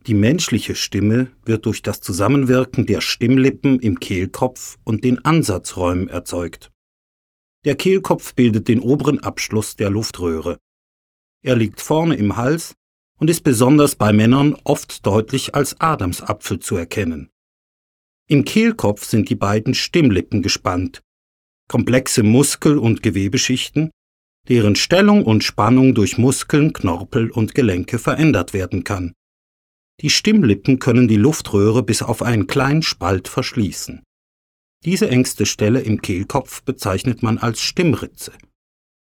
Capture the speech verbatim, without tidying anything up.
Die menschliche Stimme wird durch das Zusammenwirken der Stimmlippen im Kehlkopf und den Ansatzräumen erzeugt. Der Kehlkopf bildet den oberen Abschluss der Luftröhre. Er liegt vorne im Hals und ist besonders bei Männern oft deutlich als Adamsapfel zu erkennen. Im Kehlkopf sind die beiden Stimmlippen gespannt, komplexe Muskel- und Gewebeschichten, deren Stellung und Spannung durch Muskeln, Knorpel und Gelenke verändert werden kann. Die Stimmlippen können die Luftröhre bis auf einen kleinen Spalt verschließen. Diese engste Stelle im Kehlkopf bezeichnet man als Stimmritze.